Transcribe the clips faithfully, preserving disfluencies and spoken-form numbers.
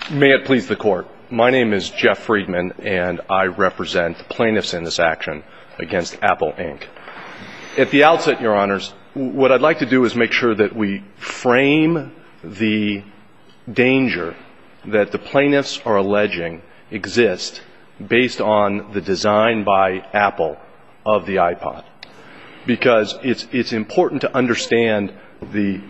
May it please the Court. My name is Jeff Friedman, and I represent the plaintiffs in this action against Apple, Incorporated. At the outset, Your Honors, what I'd like to do is make sure that we frame the danger that the plaintiffs are alleging exists based on the design by Apple of the iPod. Because it's, it's important to understand the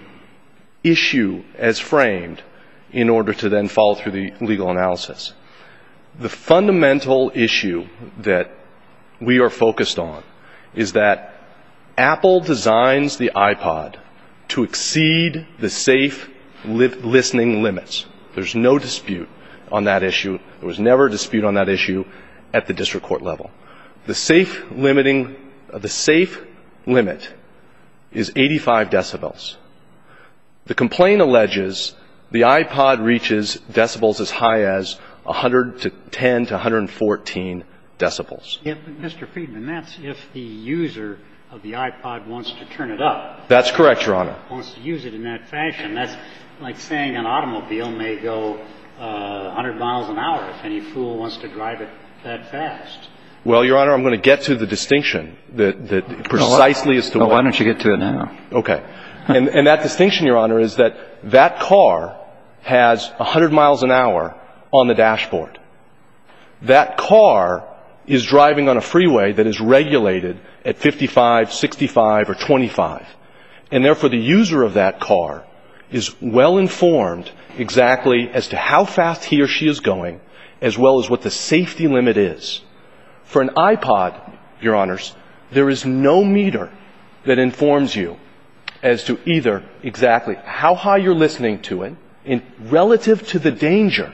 issue as framed in order to then follow through the legal analysis. The fundamental issue that we are focused on is that Apple designs the iPod to exceed the safe li- listening limits. There's no dispute on that issue. There was never a dispute on that issue at the district court level. The safe limiting, uh, the safe limit is eighty-five decibels. The complaint alleges the iPod reaches decibels as high as one hundred ten to one hundred fourteen decibels. Yeah, but Mister Friedman, that's if the user of the iPod wants to turn it up. That's correct, Your Honor. Wants to use it in that fashion. That's like saying an automobile may go uh, one hundred miles an hour if any fool wants to drive it that fast. Well, Your Honor, I'm going to get to the distinction that, that precisely as to well, what... why don't you get to it now? Okay. And, and that distinction, Your Honor, is that that car has one hundred miles an hour on the dashboard. That car is driving on a freeway that is regulated at fifty-five, sixty-five, or twenty-five. And therefore, the user of that car is well informed exactly as to how fast he or she is going, as well as what the safety limit is. For an iPod, Your Honors, there is no meter that informs you as to either exactly how high you're listening to it, in relative to the danger,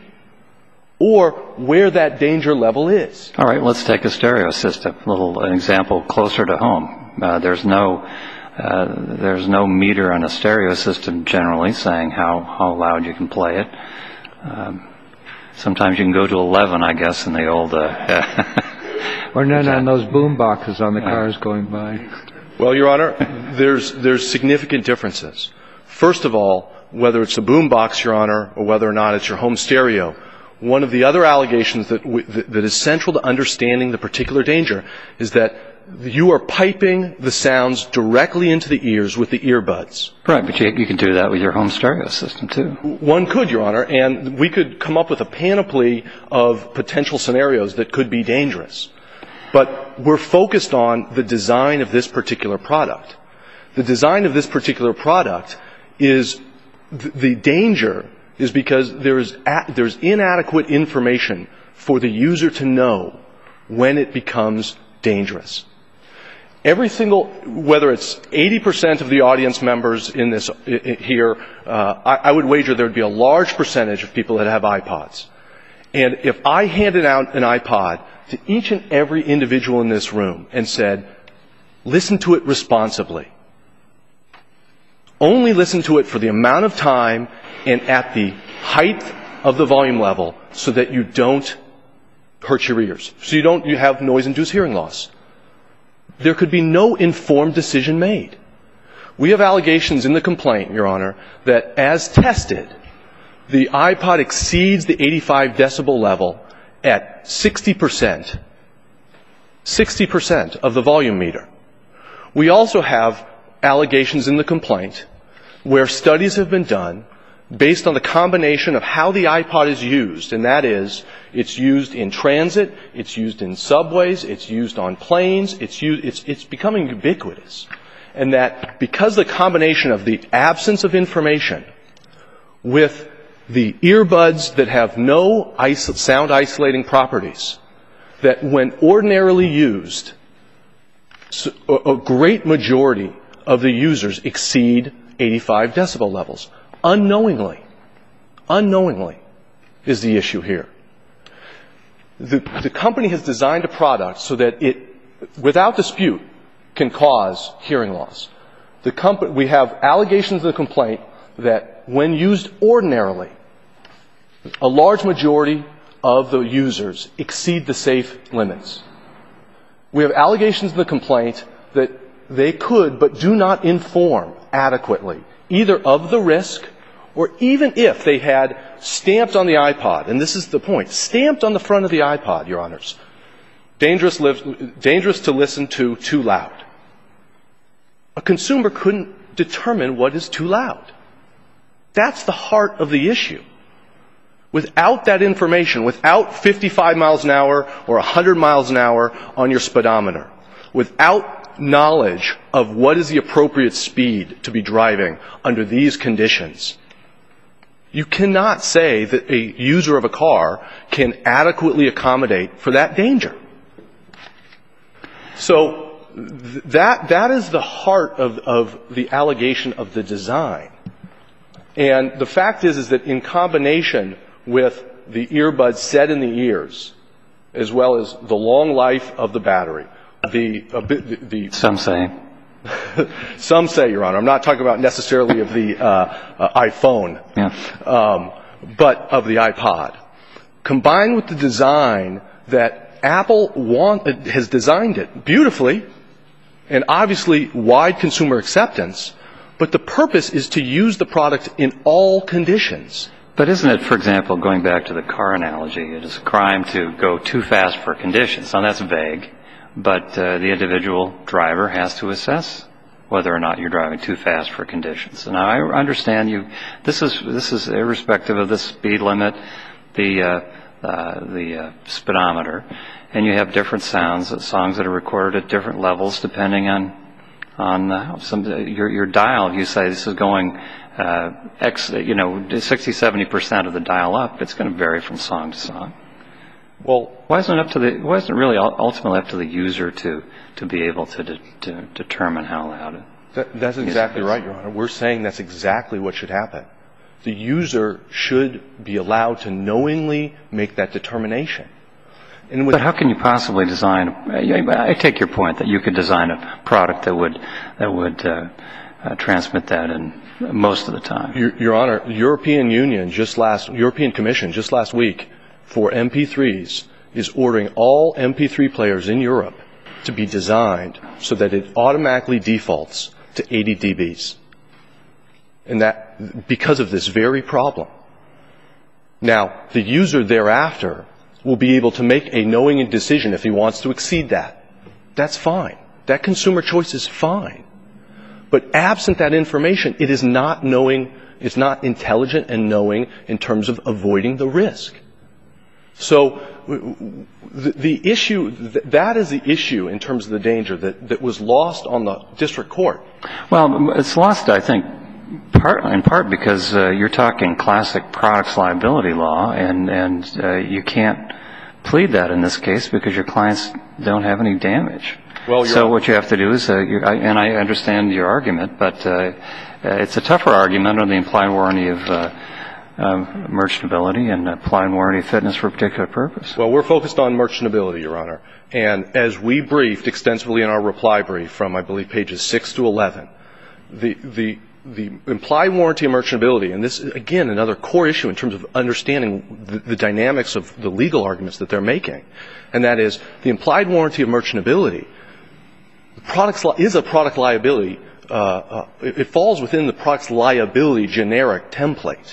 or where that danger level is. All right, let's take a stereo system. A little an example closer to home. Uh, there's no uh, there's no meter on a stereo system generally saying how, how loud you can play it. Um, sometimes you can go to eleven, I guess, in the old. Uh, or none on those boom boxes on the cars going by. Well, Your Honor, there's there's significant differences. First of all, whether it's a boom box, Your Honor, or whether or not it's your home stereo, one of the other allegations that, w- that, that is central to understanding the particular danger is that you are piping the sounds directly into the ears with the earbuds. Right, but you, you can do that with your home stereo system, too. One could, Your Honor, and we could come up with a panoply of potential scenarios that could be dangerous. But we're focused on the design of this particular product. The design of this particular product is th- the danger is because there's a- there's inadequate information for the user to know when it becomes dangerous. Every single, whether it's eighty percent of the audience members in this I- here, uh, I, I would wager there would be a large percentage of people that have iPods. And if I handed out an iPod to each and every individual in this room and said, listen to it responsibly. Only listen to it for the amount of time and at the height of the volume level so that you don't hurt your ears. So you don't, you have noise-induced hearing loss. There could be no informed decision made. We have allegations in the complaint, Your Honor, that as tested, the iPod exceeds the eighty-five decibel level at sixty percent. sixty percent of the volume meter. We also have allegations in the complaint where studies have been done based on the combination of how the iPod is used, and that is, it's used in transit, it's used in subways, it's used on planes, it's used, it's, it's becoming ubiquitous. And that because the combination of the absence of information with the earbuds that have no iso- sound isolating properties, that when ordinarily used, a great majority of the users exceed eighty-five decibel levels. Unknowingly. Unknowingly is the issue here. The, the company has designed a product so that it, without dispute, can cause hearing loss. The company, we have allegations in the complaint that when used ordinarily, a large majority of the users exceed the safe limits. We have allegations in the complaint that they could but do not inform adequately either of the risk or even if they had stamped on the iPod, and this is the point, stamped on the front of the iPod, Your Honors, dangerous, live, dangerous to listen to, too loud. A consumer couldn't determine what is too loud. That's the heart of the issue. Without that information, without fifty-five miles an hour or one hundred miles an hour on your speedometer, without knowledge of what is the appropriate speed to be driving under these conditions, you cannot say that a user of a car can adequately accommodate for that danger. So th- that that is the heart of, of the allegation of the design. And the fact is, is that in combination with the earbuds set in the ears, as well as the long life of the battery, the, uh, the, the some say, some say, Your Honor, I'm not talking about necessarily of the uh, uh, iPhone, yeah. um, but of the iPod, combined with the design that Apple want, has designed it beautifully, and obviously wide consumer acceptance, but the purpose is to use the product in all conditions. But isn't it, for example, going back to the car analogy, it is a crime to go too fast for conditions. Now, that's vague, but uh, the individual driver has to assess whether or not you're driving too fast for conditions. And I understand you. This is this is irrespective of the speed limit, the uh, uh, the uh, speedometer, and you have different sounds, songs that are recorded at different levels depending on on uh, some your your dial. You say this is going. Uh, X, you know, sixty, seventy percent of the dial up, it's going to vary from song to song. Well, why isn't it up to the, why isn't it really ultimately up to the user to, to be able to, de, to determine how loud it that, That's exactly right, Your Honor. We're saying that's exactly what should happen. The user should be allowed to knowingly make that determination. And with but how can you possibly design, I take your point that you could design a product that would, that would, uh, uh, transmit that in most of the time. Your, Your Honor, the European Union just last, European Commission just last week for M P threes is ordering all M P three players in Europe to be designed so that it automatically defaults to eighty decibels. And that, because of this very problem. Now, the user thereafter will be able to make a knowing decision if he wants to exceed that. That's fine. That consumer choice is fine. But absent that information, it is not knowing, it's not intelligent and knowing in terms of avoiding the risk. So the, the issue, that is the issue in terms of the danger that, that was lost on the district court. Well, it's lost, I think, part, in part because uh, you're talking classic products liability law, and, and uh, you can't plead that in this case because your clients don't have any damage. Well, so what you have to do is, uh, you, I, and I understand your argument, but uh, uh, it's a tougher argument on the implied warranty of uh, um, merchantability and applied warranty of fitness for a particular purpose. Well, we're focused on merchantability, Your Honor. And as we briefed extensively in our reply brief from, I believe, pages six to eleven, the, the, the implied warranty of merchantability, and this is, again, another core issue in terms of understanding the, the dynamics of the legal arguments that they're making, and that is the implied warranty of merchantability Products li- is a product liability. Uh, uh, it, it falls within the product's liability generic template.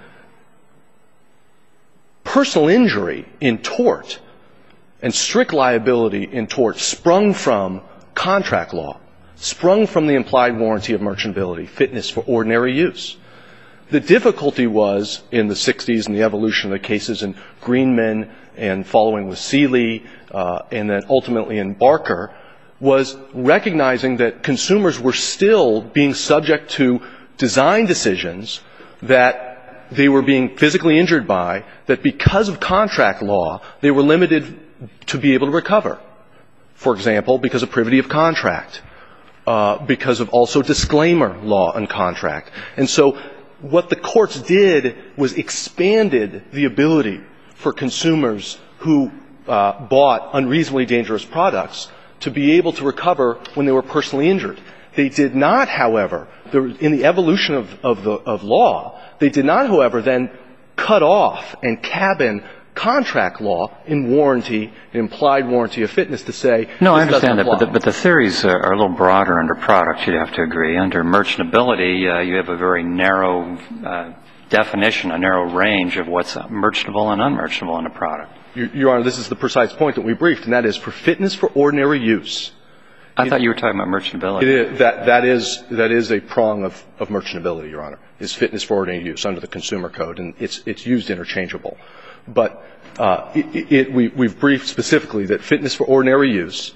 Personal injury in tort and strict liability in tort sprung from contract law, sprung from the implied warranty of merchantability, fitness for ordinary use. The difficulty was in the sixties and the evolution of the cases in Greenman and following with Seeley uh, and then ultimately in Barker, was recognizing that consumers were still being subject to design decisions that they were being physically injured by, that because of contract law, they were limited to be able to recover. For example, because of privity of contract, uh, because of also disclaimer law and contract. And so what the courts did was expanded the ability for consumers who uh, bought unreasonably dangerous products to be able to recover when they were personally injured. They did not, however, there, in the evolution of, of, the, of law, they did not, however, then cut off and cabin contract law in warranty, an implied warranty of fitness to say, no, I this understand that, doesn't but the, apply. but the theories are, are a little broader under products, you'd have to agree. Under merchantability, uh, you have a very narrow uh, definition, a narrow range of what's merchantable and unmerchantable in a product. Your, Your Honor, this is the precise point that we briefed, and that is for fitness for ordinary use. I it, thought you were talking about merchantability. It is, that, that, is, that is a prong of, of merchantability, Your Honor, is fitness for ordinary use under the Consumer Code, and it's, it's used interchangeable. But uh, it, it, we, we've briefed specifically that fitness for ordinary use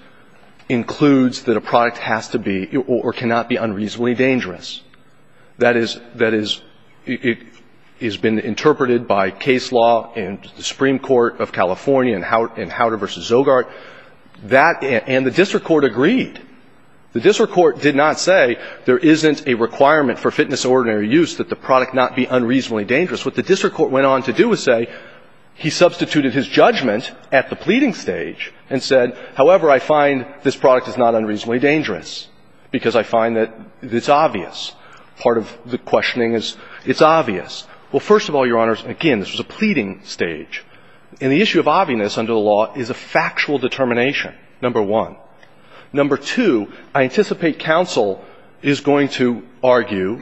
includes that a product has to be or, or cannot be unreasonably dangerous. That is, that is, it, it has been interpreted by case law in the Supreme Court of California and Howder versus Zogart. That, and the district court agreed. The district court did not say there isn't a requirement for fitness for ordinary use that the product not be unreasonably dangerous. What the district court went on to do was say he substituted his judgment at the pleading stage and said, however, I find this product is not unreasonably dangerous because I find that it's obvious. Part of the questioning is it's obvious. Well, first of all, Your Honors, again, this was a pleading stage. And the issue of obviousness under the law is a factual determination, number one. Number two, I anticipate counsel is going to argue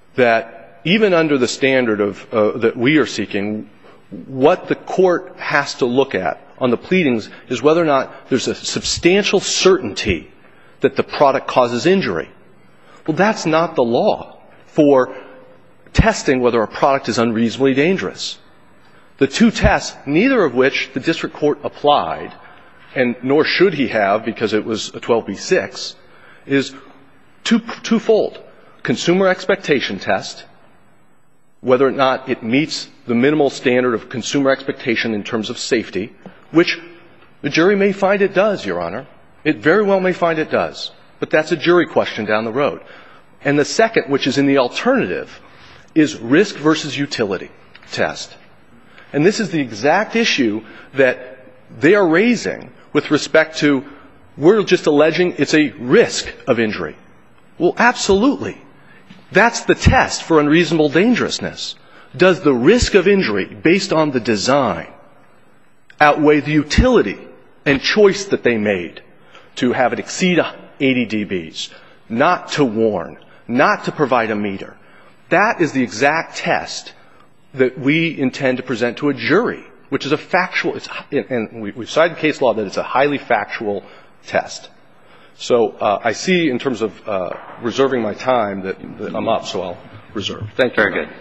that even under the standard of, uh, that we are seeking, what the court has to look at on the pleadings is whether or not there's a substantial certainty that the product causes injury. Well, that's not the law for testing whether a product is unreasonably dangerous. The two tests, neither of which the district court applied, and nor should he have because it was a twelve B six, is two, twofold. Consumer expectation test, whether or not it meets the minimal standard of consumer expectation in terms of safety, which the jury may find it does, Your Honor. It very well may find it does. But that's a jury question down the road. And the second, which is in the alternative, is risk versus utility test. And this is the exact issue that they are raising with respect to, we're just alleging it's a risk of injury. Well, absolutely. That's the test for unreasonable dangerousness. Does the risk of injury based on the design outweigh the utility and choice that they made to have it exceed eighty decibels, not to warn, not to provide a meter? That is the exact test that we intend to present to a jury, which is a factual, it's, and we've cited case law that it's a highly factual test. So uh, I see in terms of uh, reserving my time that, that I'm up, so I'll reserve. Thank you. Very good.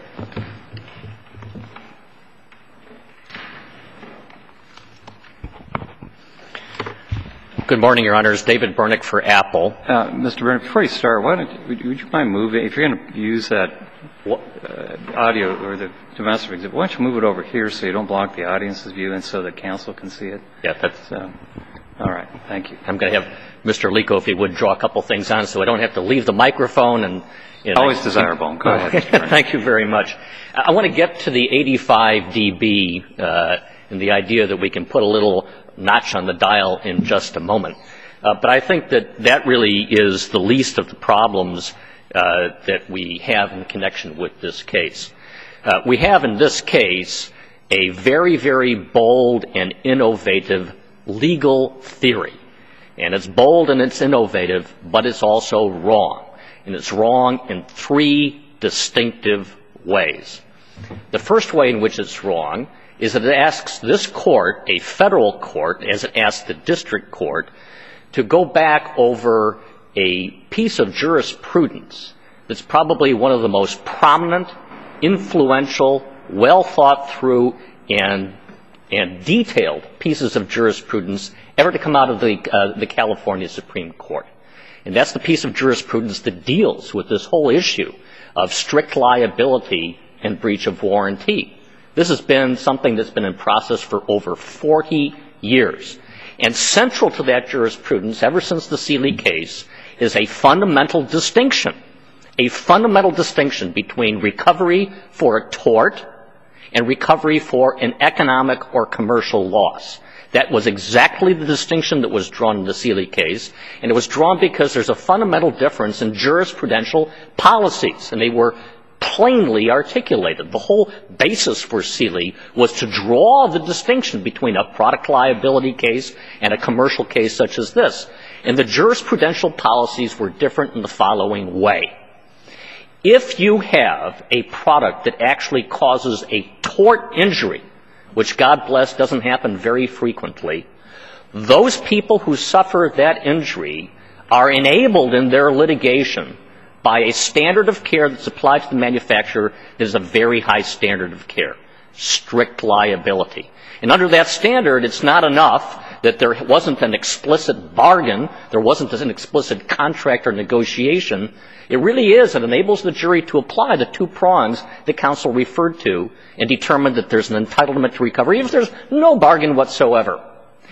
Good morning, Your Honors. David Bernick for Apple. Uh, Mister Bernick, before you start, why don't, would, would you mind moving, if you're going to use that uh, audio or the domestic exhibit, why don't you move it over here so you don't block the audience's view and so that counsel can see it? Yeah, that's... So, all right. Thank you. I'm going to have Mister Lico, if he would, draw a couple things on so I don't have to leave the microphone. And you know, Always desirable. Go ahead, Mister Bernick. Thank you very much. I want to get to the eighty-five decibels uh, and the idea that we can put a little notch on the dial in just a moment. Uh, but I think that that really is the least of the problems uh, that we have in connection with this case. Uh, we have in this case a very, very bold and innovative legal theory. And it's bold and it's innovative, but it's also wrong. And it's wrong in three distinctive ways. The first way in which it's wrong is that it asks this court, a federal court, as it asks the district court, to go back over a piece of jurisprudence that's probably one of the most prominent, influential, well thought through, and, and detailed pieces of jurisprudence ever to come out of the, uh, the California Supreme Court. And that's the piece of jurisprudence that deals with this whole issue of strict liability and breach of warranty. This has been something that's been in process for over forty years. And central to that jurisprudence, ever since the Seeley case, is a fundamental distinction, a fundamental distinction between recovery for a tort and recovery for an economic or commercial loss. That was exactly the distinction that was drawn in the Seeley case, and it was drawn because there's a fundamental difference in jurisprudential policies, and they were plainly articulated. The whole basis for Seeley was to draw the distinction between a product liability case and a commercial case such as this. And the jurisprudential policies were different in the following way. If you have a product that actually causes a tort injury, which God bless doesn't happen very frequently, those people who suffer that injury are enabled in their litigation by a standard of care that's applied to the manufacturer that is a very high standard of care, strict liability. And under that standard, it's not enough that there wasn't an explicit bargain, there wasn't an explicit contract or negotiation. It really is, it enables the jury to apply the two prongs that counsel referred to and determine that there's an entitlement to recovery, even if there's no bargain whatsoever.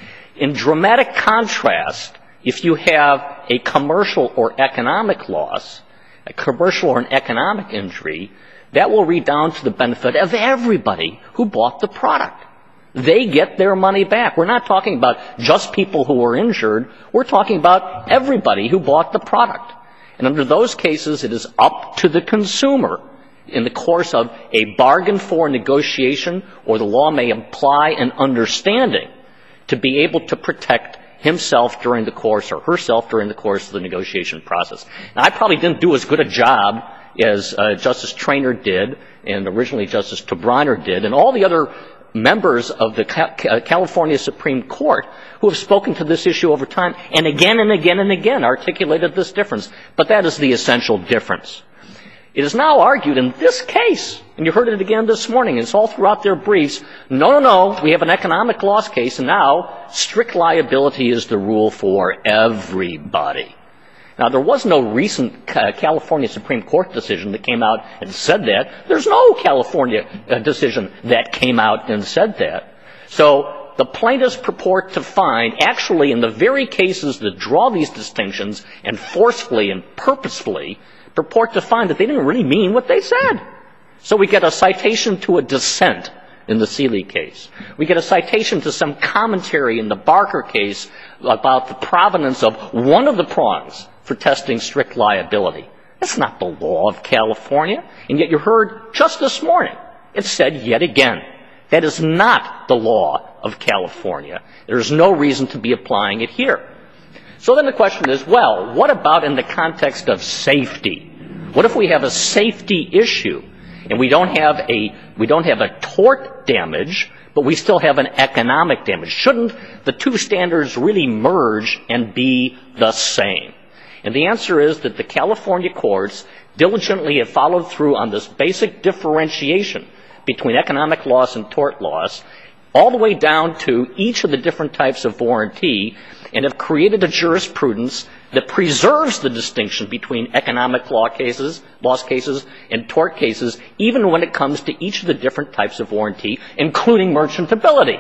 In dramatic contrast, if you have a commercial or economic loss, a commercial or an economic injury, that will redound to the benefit of everybody who bought the product. They get their money back. We're not talking about just people who were injured. We're talking about everybody who bought the product. And under those cases, it is up to the consumer in the course of a bargain for negotiation, or the law may imply an understanding, to be able to protect himself during the course or herself during the course of the negotiation process. Now, I probably didn't do as good a job as uh, Justice Traynor did and originally Justice Tobriner did and all the other members of the California Supreme Court who have spoken to this issue over time and again and again and again articulated this difference. But that is the essential difference. It is now argued in this case, and you heard it again this morning, it's all throughout their briefs, no, no, no, we have an economic loss case, and now strict liability is the rule for everybody. Now, there was no recent California Supreme Court decision that came out and said that. There's no California decision that came out and said that. So the plaintiffs purport to find, actually in the very cases that draw these distinctions and forcefully and purposefully purport to find that they didn't really mean what they said. So we get a citation to a dissent in the Seeley case. We get a citation to some commentary in the Barker case about the provenance of one of the prongs for testing strict liability. That's not the law of California. And yet you heard just this morning, it said yet again, that is not the law of California. There's no reason to be applying it here. So then the question is, well, what about in the context of safety? What if we have a safety issue and we don't have a, we don't have a tort damage, but we still have an economic damage? Shouldn't the two standards really merge and be the same? And the answer is that the California courts diligently have followed through on this basic differentiation between economic loss and tort loss, all the way down to each of the different types of warranty, and have created a jurisprudence that preserves the distinction between economic law cases, loss cases, and tort cases, even when it comes to each of the different types of warranty, including merchantability.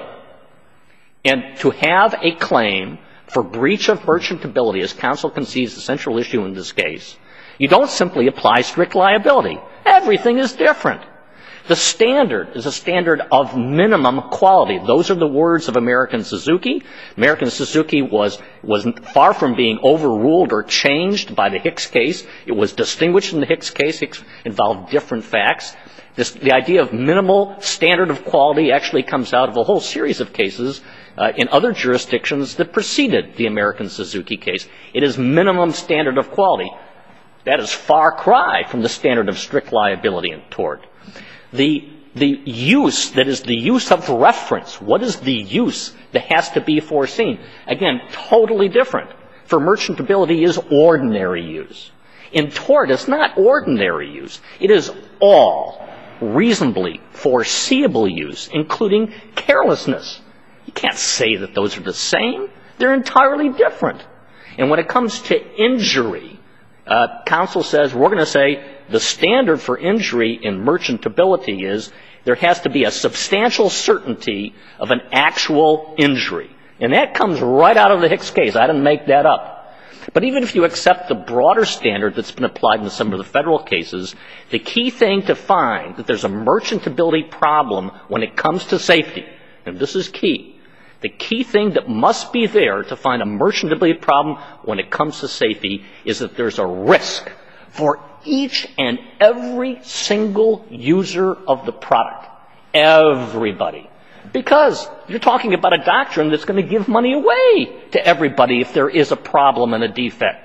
And to have a claim for breach of merchantability, as counsel concedes the central issue in this case, you don't simply apply strict liability. Everything is different. The standard is a standard of minimum quality. Those are the words of American Suzuki. American Suzuki was, was far from being overruled or changed by the Hicks case. It was distinguished in the Hicks case. Hicks involved different facts. This, the idea of minimal standard of quality actually comes out of a whole series of cases uh, in other jurisdictions that preceded the American Suzuki case. It is minimum standard of quality. That is far cry from the standard of strict liability and tort. The, the use, that is the use of reference, what is the use that has to be foreseen? Again, totally different. For merchantability is ordinary use. In tort, it's not ordinary use. It is all reasonably foreseeable use, including carelessness. You can't say that those are the same. They're entirely different. And when it comes to injury, uh, counsel says we're going to say the standard for injury in merchantability is there has to be a substantial certainty of an actual injury. And that comes right out of the Hicks case. I didn't make that up. But even if you accept the broader standard that's been applied in some of the federal cases, the key thing to find that there's a merchantability problem when it comes to safety, and this is key, the key thing that must be there to find a merchantability problem when it comes to safety is that there's a risk for each and every single user of the product. Everybody. Because you're talking about a doctrine that's going to give money away to everybody if there is a problem and a defect.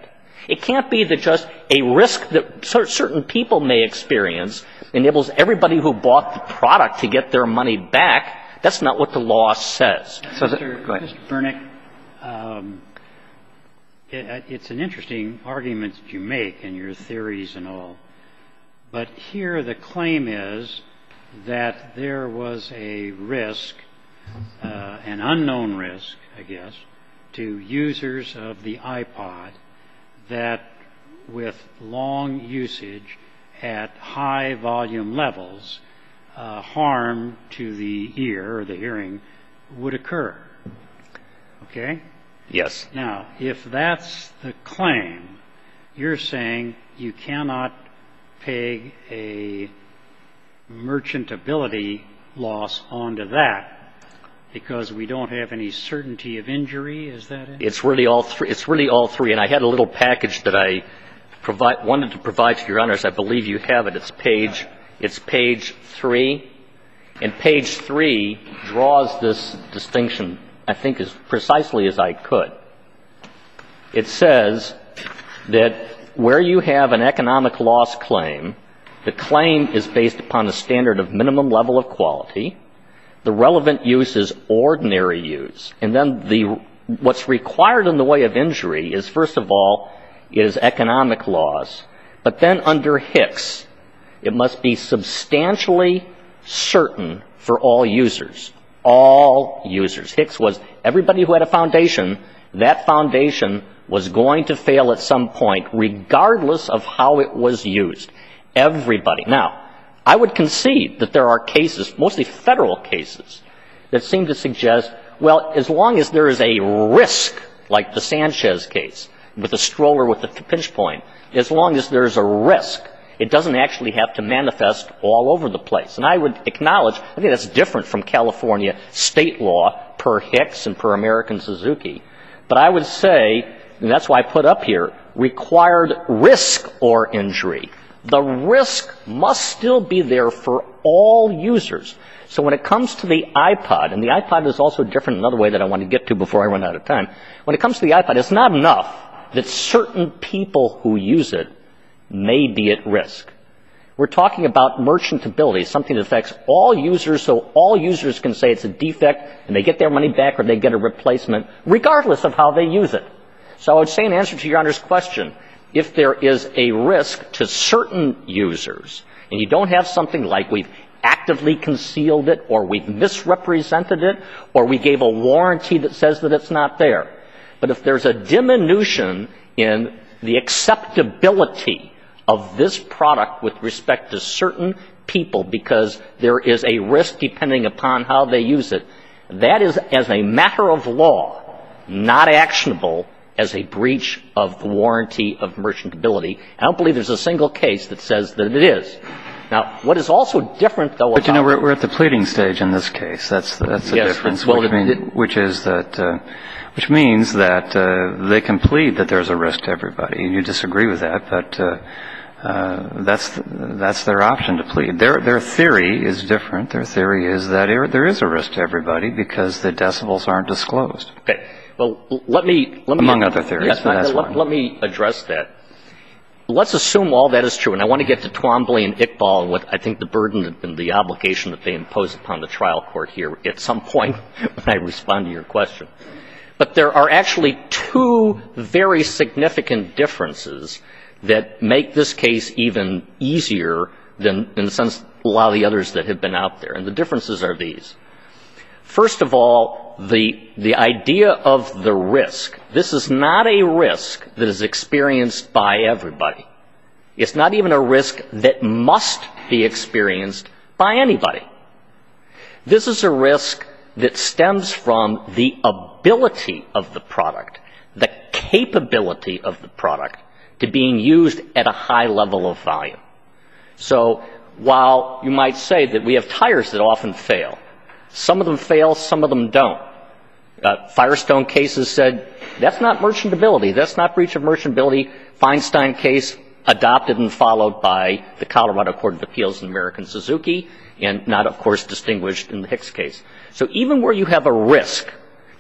It can't be that just a risk that certain people may experience enables everybody who bought the product to get their money back. That's not what the law says. So Mister Mister Bernick, um, it, it's an interesting argument that you make and your theories and all. But here the claim is that there was a risk, uh, an unknown risk, I guess, to users of the iPod that with long usage at high volume levels, uh, harm to the ear or the hearing would occur. Okay? Yes. Now, if that's the claim, you're saying you cannot peg a merchantability loss onto that because we don't have any certainty of injury. Is that it? It's really all three. It's really all three. And I had a little package that I provide, wanted to provide to your honors. I believe you have it. It's page. It's page three, and page three draws this distinction, I think, as precisely as I could. It says that where you have an economic loss claim, the claim is based upon a standard of minimum level of quality. The relevant use is ordinary use. And then the what's required in the way of injury is, first of all, is economic loss. But then under Hicks, it must be substantially certain for all users. All users. Hicks was everybody who had a foundation, that foundation was going to fail at some point, regardless of how it was used. Everybody. Now, I would concede that there are cases, mostly federal cases, that seem to suggest, well, as long as there is a risk, like the Sanchez case, with a stroller with the pinch point, as long as there's a risk, it doesn't actually have to manifest all over the place. And I would acknowledge, I think that's different from California state law per Hicks and per American Suzuki. But I would say, and that's why I put up here, required risk or injury. The risk must still be there for all users. So when it comes to the iPod, and the iPod is also different in another way that I want to get to before I run out of time. When it comes to the iPod, it's not enough that certain people who use it may be at risk. We're talking about merchantability, something that affects all users, so all users can say it's a defect and they get their money back or they get a replacement, regardless of how they use it. So I would say in answer to your Honor's question, if there is a risk to certain users, and you don't have something like we've actively concealed it, or we've misrepresented it, or we gave a warranty that says that it's not there. But if there's a diminution in the acceptability of this product with respect to certain people because there is a risk depending upon how they use it, that is, as a matter of law, not actionable as a breach of the warranty of merchantability. I don't believe there's a single case that says that it is. Now, what is also different, though, but you know, we're, we're at the pleading stage in this case. That's that's the yes, difference, well, which, it, mean, it, which is that, uh, which means that uh, they can plead that there's a risk to everybody. You disagree with that, but uh, uh, that's that's their option to plead. Their their theory is different. Their theory is that there is a risk to everybody because the decibels aren't disclosed. Okay. Well, let me let me among other theories. Yes, but that's let, one. let me address that. Let's assume all that is true, and I want to get to Twombly and Iqbal and what I think the burden and the obligation that they impose upon the trial court here at some point when I respond to your question. But there are actually two very significant differences that make this case even easier than, in a sense, a lot of the others that have been out there. And the differences are these. First of all, the, the idea of the risk. This is not a risk that is experienced by everybody. It's not even a risk that must be experienced by anybody. This is a risk that stems from the ability of the product, the capability of the product to being used at a high level of volume. So while you might say that we have tires that often fail, some of them fail, some of them don't. Uh, Firestone cases said, that's not merchantability, that's not breach of merchantability. Feinstein case adopted and followed by the Colorado Court of Appeals and American Suzuki, and not, of course, distinguished in the Hicks case. So even where you have a risk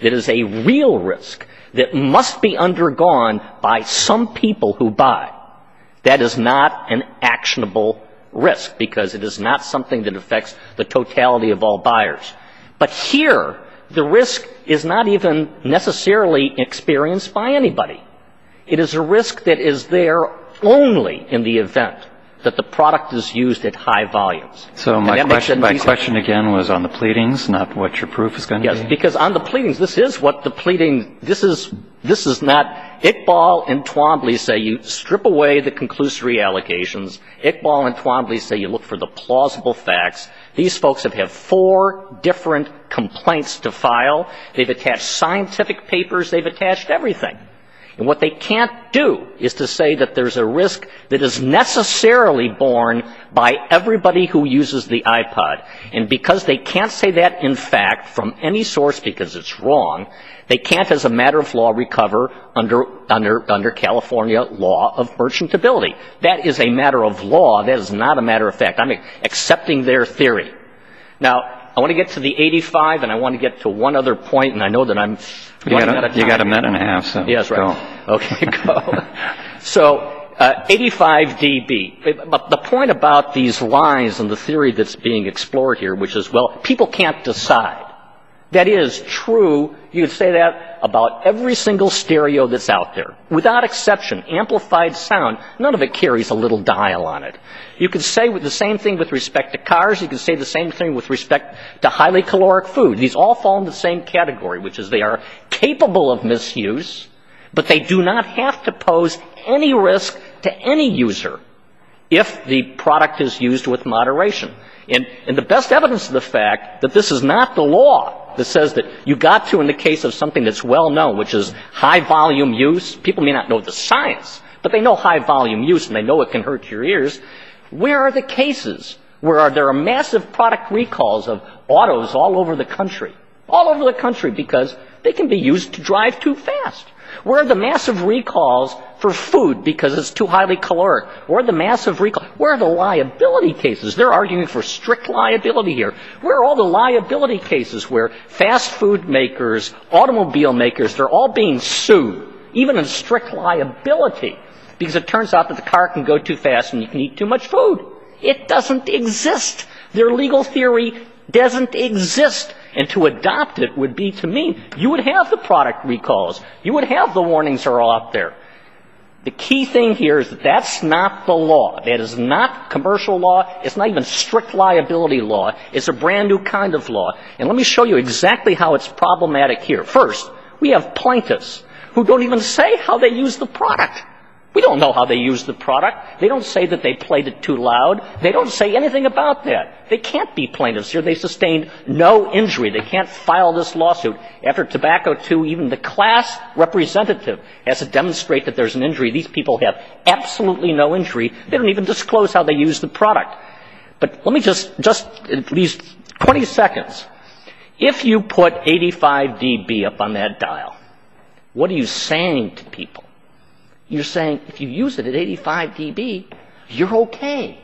that is a real risk that must be undergone by some people who buy, that is not an actionable risk because it is not something that affects the totality of all buyers. But here, the risk is not even necessarily experienced by anybody. It is a risk that is there only in the event that the product is used at high volumes. So my question, my question again was on the pleadings, not what your proof is going to yes, be? Yes, because on the pleadings, this is what the pleading, this is, this is not, Iqbal and Twombly say you strip away the conclusory allegations. Iqbal and Twombly say you look for the plausible facts. These folks have had four different complaints to file. They've attached scientific papers. They've attached everything. And what they can't do is to say that there's a risk that is necessarily borne by everybody who uses the iPod. And because they can't say that in fact from any source because it's wrong, they can't as a matter of law recover under, under, under California law of merchantability. That is a matter of law. That is not a matter of fact. I'm accepting their theory. Now, I want to get to the eighty-five, and I want to get to one other point, and I know that I'm you running got a, out of time. You got a minute and a half, so yes, right. Go. Okay, go. So, uh, eighty-five D B. But the point about these lines and the theory that's being explored here, which is, well, people can't decide. That is true. You could say that about every single stereo that's out there. Without exception, amplified sound, none of it carries a little dial on it. You could say the same thing with respect to cars. You could say the same thing with respect to highly caloric food. These all fall in the same category, which is they are capable of misuse, but they do not have to pose any risk to any user if the product is used with moderation. And, and the best evidence of the fact that this is not the law that says that you got to in the case of something that's well known, which is high volume use. People may not know the science, but they know high volume use and they know it can hurt your ears. Where are the cases where are, there are massive product recalls of autos all over the country? All over the country because they can be used to drive too fast. Where are the massive recalls for food because it's too highly caloric? Where are the massive recalls? Where are the liability cases? They're arguing for strict liability here. Where are all the liability cases where fast food makers, automobile makers, they're all being sued, even in strict liability, because it turns out that the car can go too fast and you can eat too much food? It doesn't exist. Their legal theory doesn't exist. And to adopt it would be to mean you would have the product recalls. You would have the warnings are all out there. The key thing here is that that's not the law. That is not commercial law. It's not even strict liability law. It's a brand new kind of law. And let me show you exactly how it's problematic here. First, we have plaintiffs who don't even say how they use the product. We don't know how they use the product. They don't say that they played it too loud. They don't say anything about that. They can't be plaintiffs here. They sustained no injury. They can't file this lawsuit. After Tobacco two, even the class representative has to demonstrate that there's an injury. These people have absolutely no injury. They don't even disclose how they use the product. But let me just, just at least twenty seconds. If you put eighty-five D B up on that dial, what are you saying to people? You're saying, if you use it at eighty-five D B, you're okay.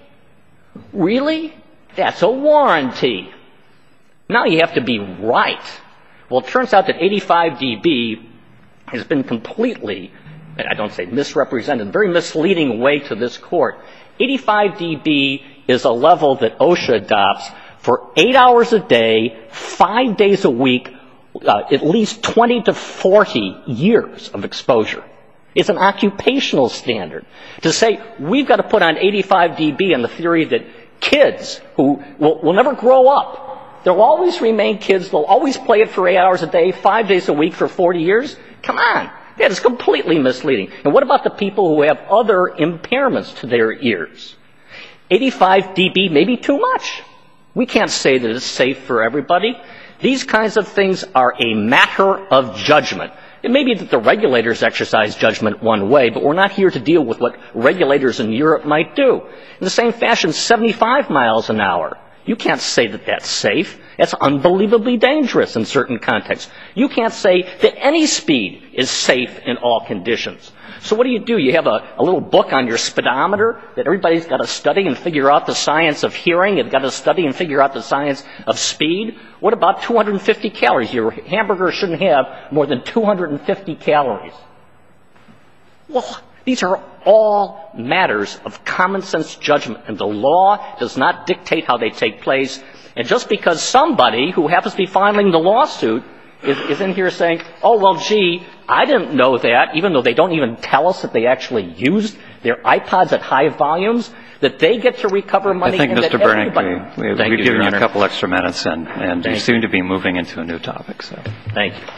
Really? That's a warranty. Now you have to be right. Well, it turns out that eighty-five D B has been completely, I don't say misrepresented, very misleading way to this court. eighty-five D B is a level that OSHA adopts for eight hours a day, five days a week, uh, at least twenty to forty years of exposure. It's an occupational standard. To say we've got to put on eighty-five D B on the theory that kids who will, will never grow up, they'll always remain kids, they'll always play it for eight hours a day, five days a week for forty years? Come on. That is completely misleading. And what about the people who have other impairments to their ears? eighty-five D B may be too much. We can't say that it's safe for everybody. These kinds of things are a matter of judgment. It may be that the regulators exercise judgment one way, but we're not here to deal with what regulators in Europe might do. In the same fashion, seventy-five miles an hour You can't say that that's safe. It's unbelievably dangerous in certain contexts. You can't say that any speed is safe in all conditions. So what do you do? You have a, a little book on your speedometer that everybody's got to study and figure out the science of hearing. You've got to study and figure out the science of speed. What about two hundred fifty calories? Your hamburger shouldn't have more than two hundred fifty calories. Well, these are all matters of common sense judgment, and the law does not dictate how they take place. And just because somebody who happens to be filing the lawsuit is, is in here saying, oh, well, gee, I didn't know that, even though they don't even tell us that they actually used their iPods at high volumes, that they get to recover money. I think, and Mister that Bernick, everybody- we, we, Thank we've you, given Your you a Honor. couple extra minutes, and, and you Thank seem to be moving into a new topic. So, Thank you.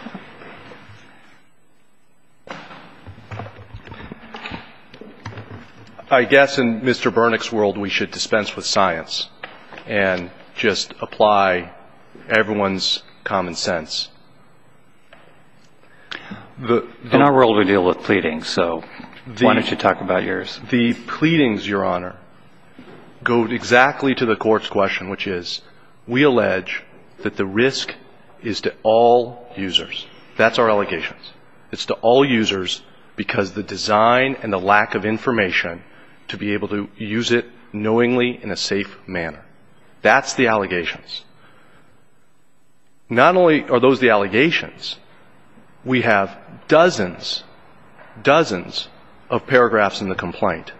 I guess in Mister Bernick's world, we should dispense with science and just apply everyone's common sense. The, the, in our world, we deal with pleadings, so the, why don't you talk about yours? The pleadings, Your Honor, go exactly to the court's question, which is, we allege that the risk is to all users. That's our allegations. It's to all users because the design and the lack of information to be able to use it knowingly in a safe manner. That's the allegations. Not only are those the allegations, we have dozens, dozens of paragraphs in the complaint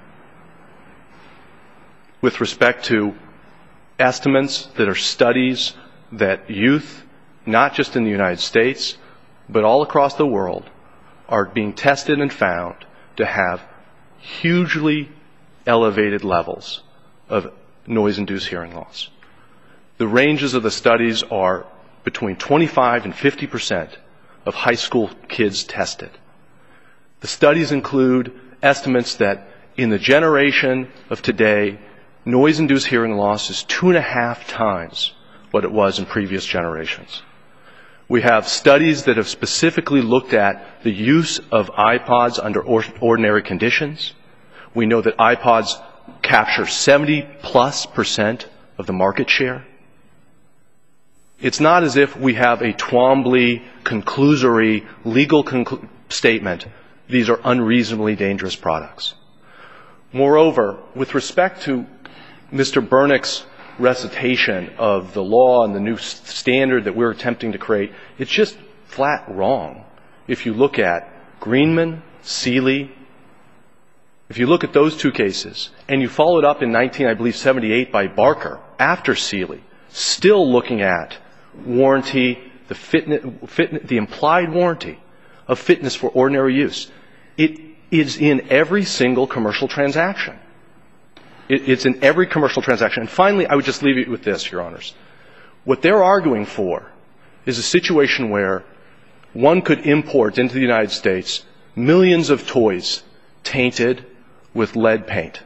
with respect to estimates that are studies that youth, not just in the United States, but all across the world, are being tested and found to have hugely elevated levels of noise-induced hearing loss. The ranges of the studies are between twenty-five and fifty percent of high school kids tested. The studies include estimates that in the generation of today, noise-induced hearing loss is two and a half times what it was in previous generations. We have studies that have specifically looked at the use of iPods under or- ordinary conditions. We know that iPods capture seventy plus percent of the market share. It's not as if we have a Twombly, conclusory, legal conclu- statement. These are unreasonably dangerous products. Moreover, with respect to Mister Bernick's recitation of the law and the new standard that we're attempting to create, it's just flat wrong. If you look at Greenman, Seeley, if you look at those two cases, and you follow it up in nineteen, I believe, seventy-eight by Barker, after Seeley, still looking at warranty, the fitness, fitness, the implied warranty of fitness for ordinary use. It is in every single commercial transaction. It, it's in every commercial transaction. And finally, I would just leave you with this, Your Honors. What they're arguing for is a situation where one could import into the United States millions of toys tainted with lead paint.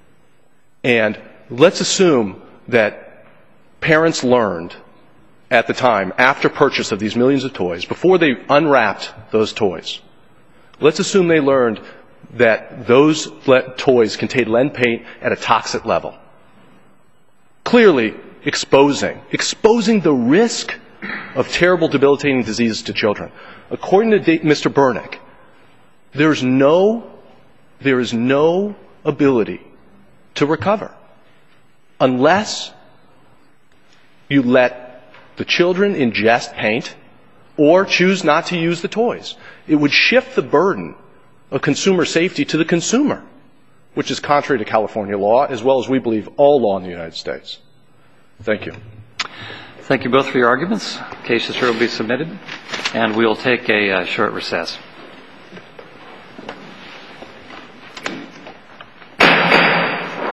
And let's assume that parents learned at the time, after purchase of these millions of toys, before they unwrapped those toys, let's assume they learned that those lead toys contained lead paint at a toxic level. Clearly exposing, exposing the risk of terrible debilitating diseases to children. According to Mister Bernick, there's no, there is no ability to recover unless you let the children ingest paint or choose not to use the toys. It would shift the burden of consumer safety to the consumer, which is contrary to California law, as well as we believe all law in the United States. Thank you. Thank you both for your arguments. The case is sure will be submitted, and we'll take a uh, short recess.